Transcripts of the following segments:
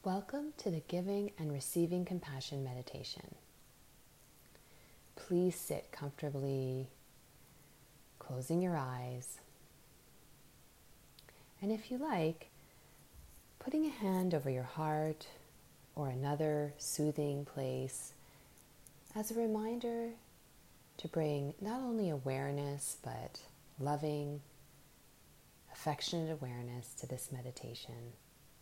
Welcome to the Giving and Receiving Compassion meditation. Please sit comfortably, closing your eyes. And if you like, putting a hand over your heart or another soothing place as a reminder to bring not only awareness, but loving, affectionate awareness to this meditation,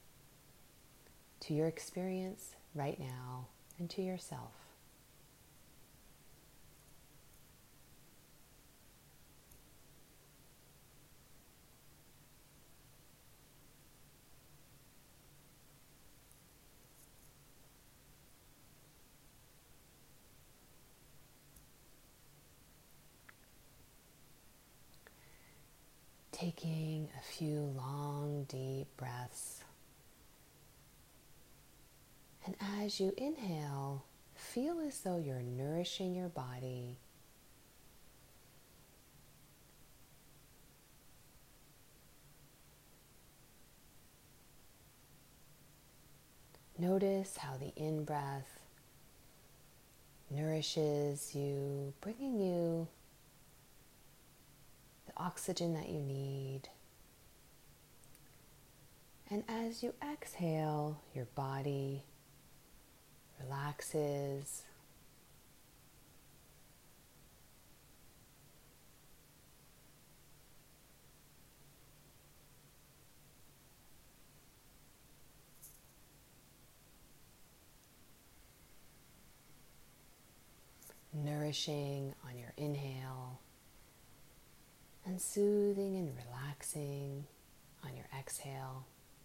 to your experience right now, and to yourself. Taking a few long, deep breaths. And as you inhale, feel as though you're nourishing your body. Notice how the in-breath nourishes you, bringing you the oxygen that you need. And as you exhale, your body relaxes. Nourishing on your inhale and soothing and relaxing on your exhale.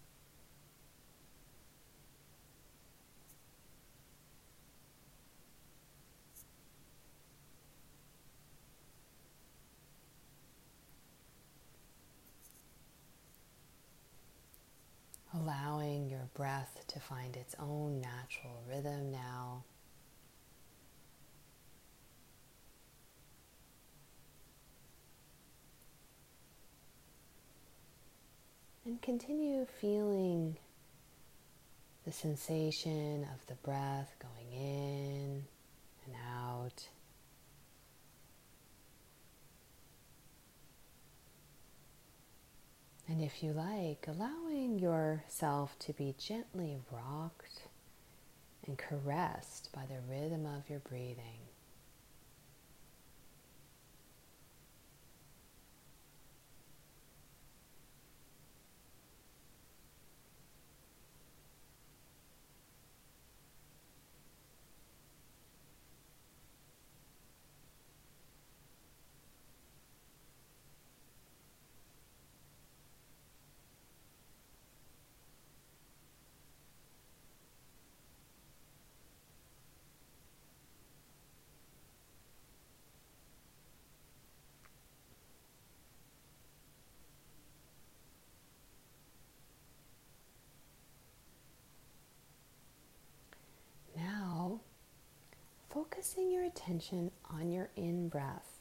Allowing your breath to find its own natural rhythm now. And continue feeling the sensation of the breath going in and out. And if you like, allowing yourself to be gently rocked and caressed by the rhythm of your breathing. Now, focusing your attention on your in-breath,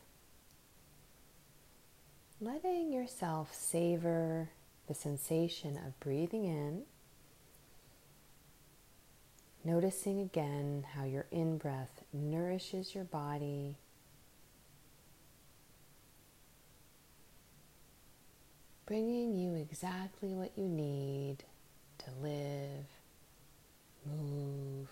letting yourself savor the sensation of breathing in, noticing again how your in-breath nourishes your body, bringing you exactly what you need to live, move,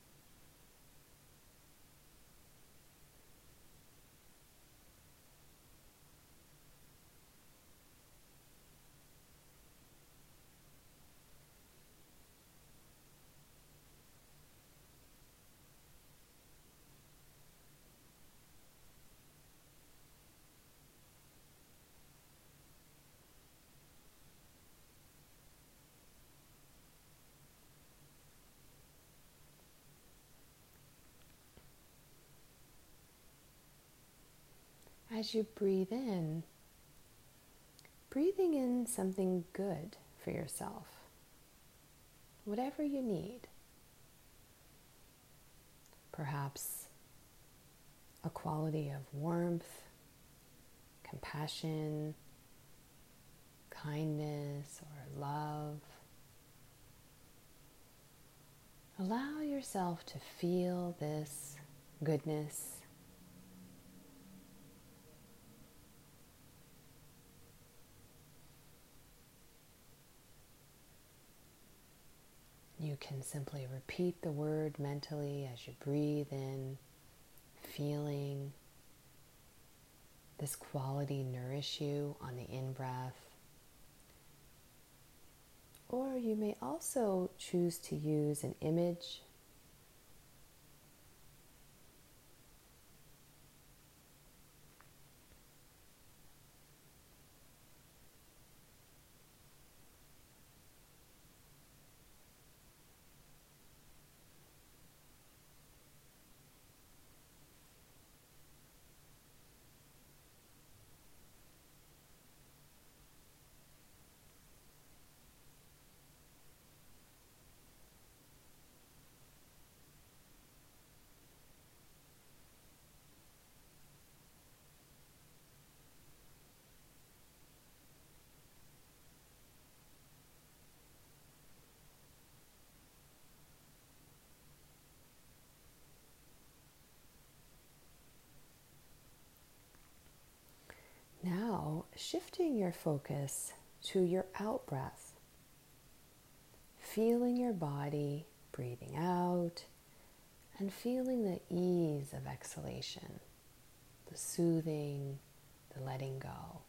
as you breathing in something good for yourself, whatever you need. Perhaps a quality of warmth, compassion, kindness, or love. yourself to feel this goodness. You can simply repeat the word mentally as you breathe in, feeling this quality nourish you on the in-breath. Or you may also choose to use an image. Now, shifting your focus to your out breath, feeling your body breathing out and feeling the ease of exhalation, the soothing, the letting go.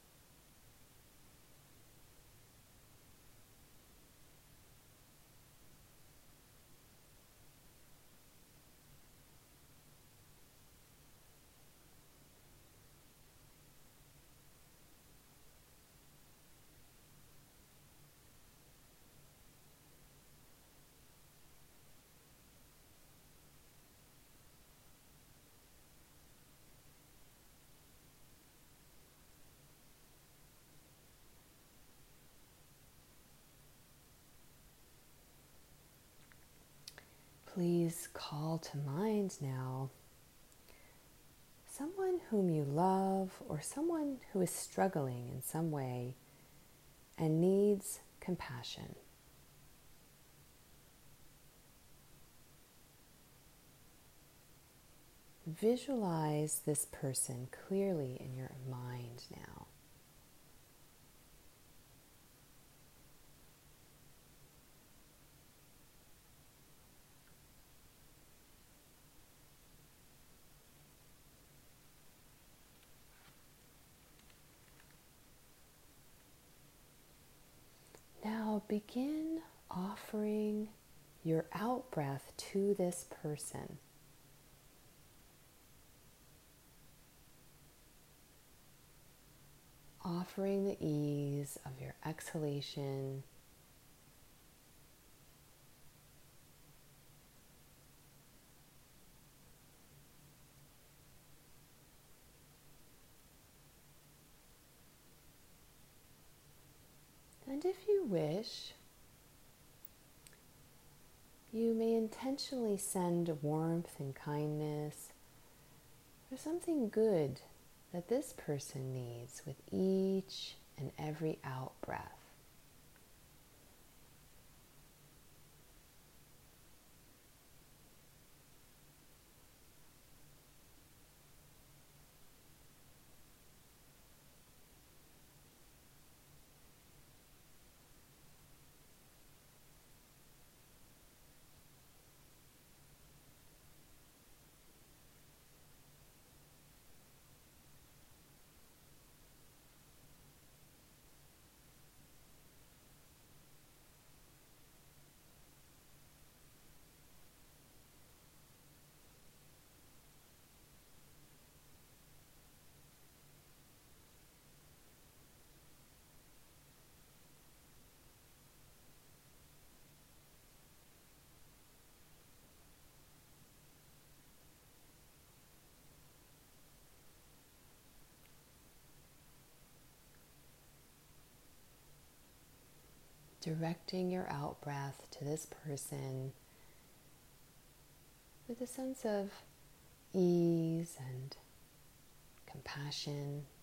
Please call to mind now someone whom you love or someone who is struggling in some way and needs compassion. Visualize this person clearly in your mind now. Now begin offering your out breath to this person. Offering the ease of your exhalation. And if you wish, you may intentionally send warmth and kindness or something good that this person needs with each and every out breath. Directing your out breath to this person with a sense of ease and compassion.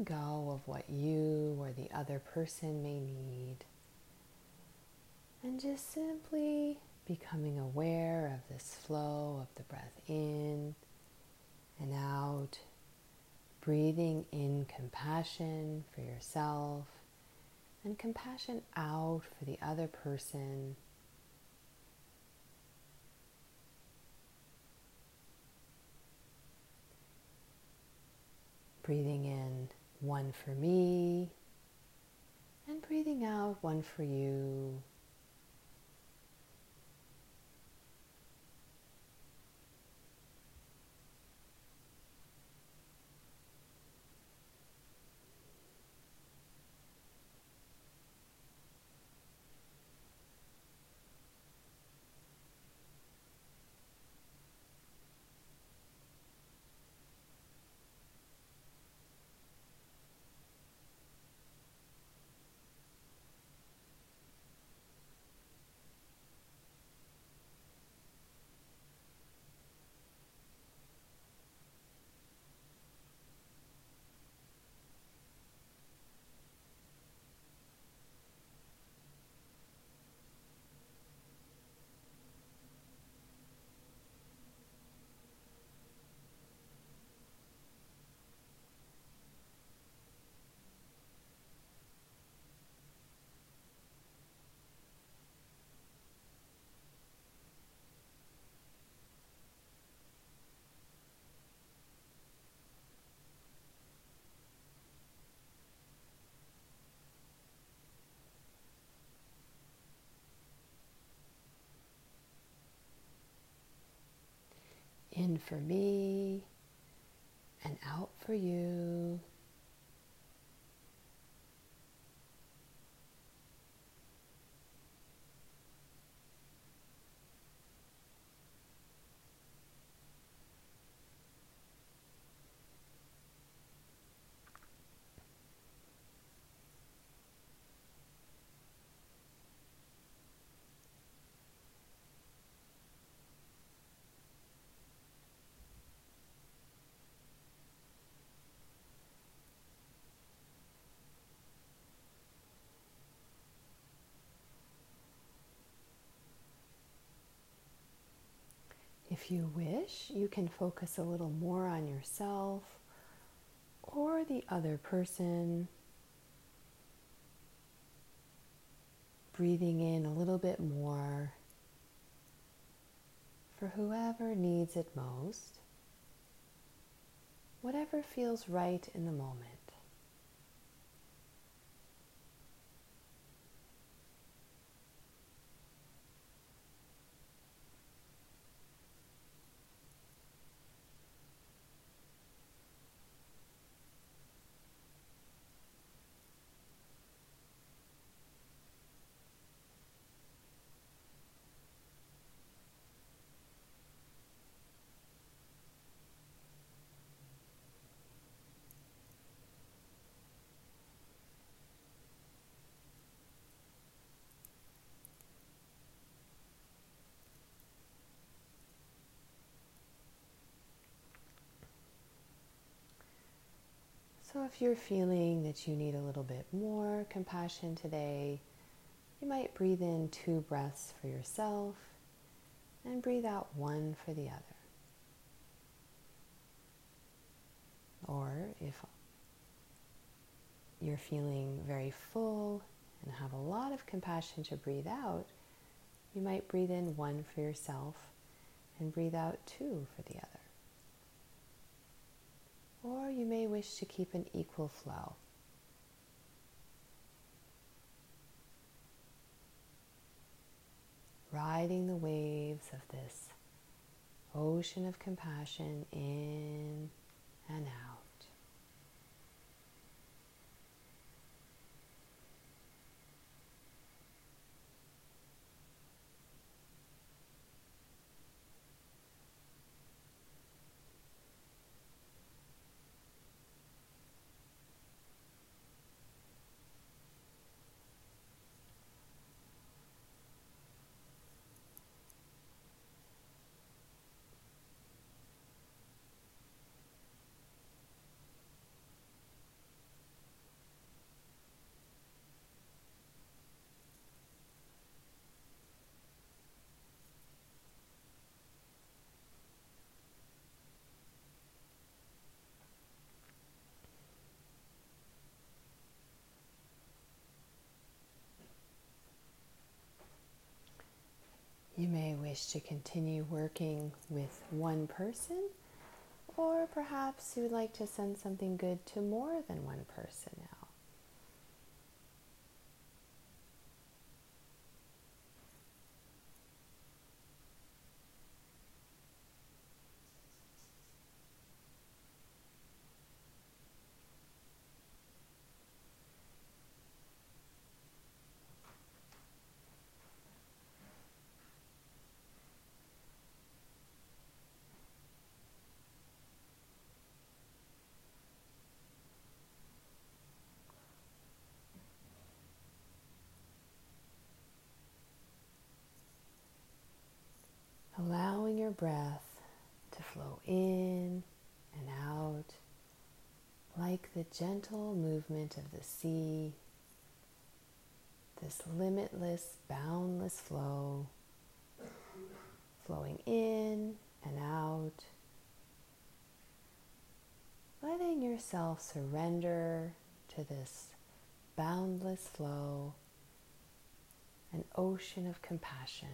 letting go of what you or the other person may need, and just simply becoming aware of this flow of the breath in and out, breathing in compassion for yourself and compassion out for the other person. Breathing in, one for me, and breathing out, one for you. In for me and out for you. If you wish, you can focus a little more on yourself or the other person. Breathing in a little bit more for whoever needs it most, whatever feels right in the moment. So if you're feeling that you need a little bit more compassion today, you might breathe in 2 breaths for yourself and breathe out 1 for the other. Or if you're feeling very full and have a lot of compassion to breathe out, you might breathe in 1 for yourself and breathe out 2 for the other. Or you may wish to keep an equal flow. Riding the waves of this ocean of compassion in and out. wish to continue working with one person, or perhaps you would like to send something good to more than one person now. Allowing your breath to flow in and out like the gentle movement of the sea, this limitless, boundless flow, flowing in and out, letting yourself surrender to this boundless flow, an ocean of compassion.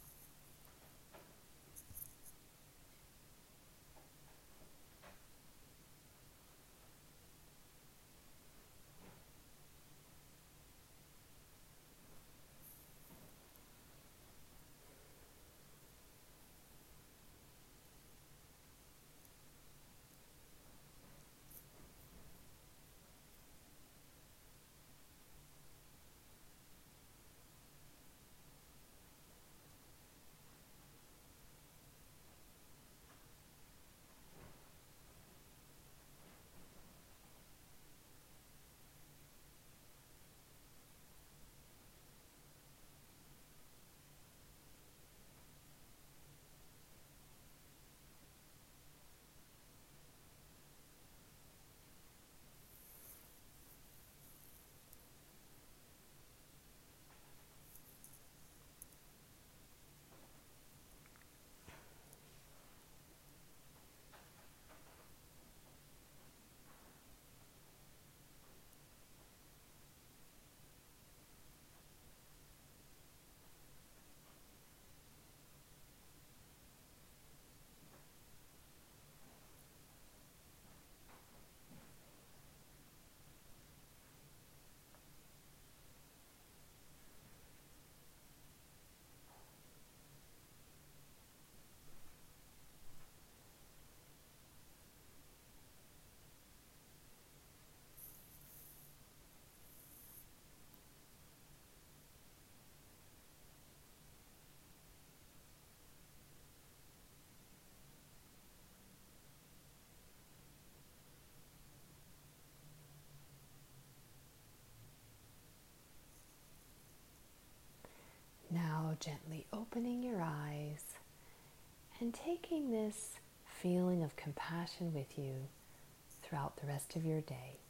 Now gently opening your eyes and taking this feeling of compassion with you throughout the rest of your day.